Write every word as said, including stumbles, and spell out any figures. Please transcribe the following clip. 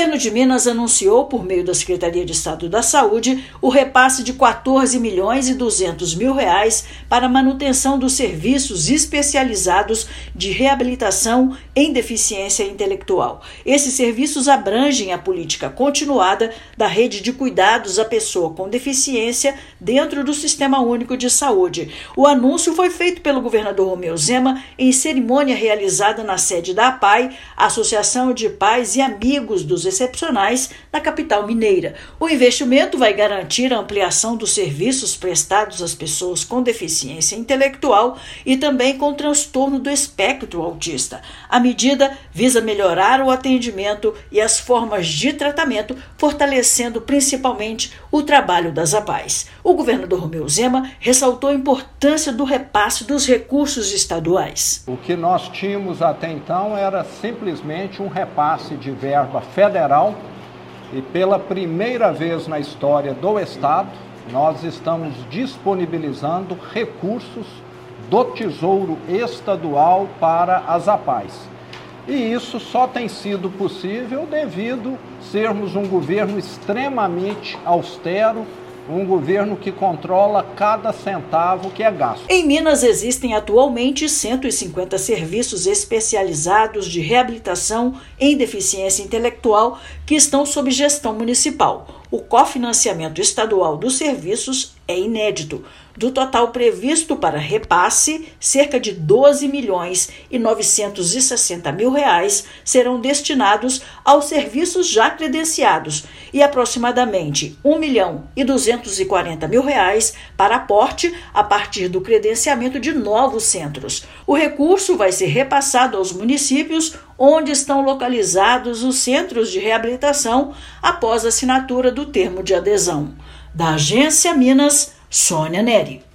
governo de Minas anunciou, por meio da Secretaria de Estado da Saúde, o repasse de quatorze milhões e duzentos mil reais para a manutenção dos serviços especializados de reabilitação em deficiência intelectual. Esses serviços abrangem a política continuada da rede de cuidados à pessoa com deficiência dentro do Sistema Único de Saúde. O anúncio foi feito pelo governador Romeu Zema em cerimônia realizada na sede da A P A I, Associação de Pais e Amigos dos Excepcionais, na capital mineira. O investimento vai garantir a ampliação dos serviços prestados às pessoas com deficiência intelectual e também com transtorno do espectro autista. A medida visa melhorar o atendimento e as formas de tratamento, fortalecendo principalmente o trabalho das A P A Is. O governador Romeu Zema ressaltou a importância do repasse dos recursos estaduais. O que nós tínhamos até então era simplesmente um repasse de verba federal e pela primeira vez na história do Estado, nós estamos disponibilizando recursos do Tesouro Estadual para as A P A Is. E isso só tem sido possível devido sermos um governo extremamente austero, um governo que controla cada centavo que é gasto. Em Minas existem atualmente cento e cinquenta serviços especializados de reabilitação em deficiência intelectual que estão sob gestão municipal. O cofinanciamento estadual dos serviços é inédito. Do total previsto para repasse, cerca de doze milhões e novecentos e sessenta mil reais serão destinados aos serviços já credenciados e aproximadamente um milhão e duzentos e quarenta mil reais para aporte a partir do credenciamento de novos centros. O recurso vai ser repassado aos municípios onde estão localizados os centros de reabilitação após a assinatura do termo de adesão. Da Agência Minas, Sônia Neri.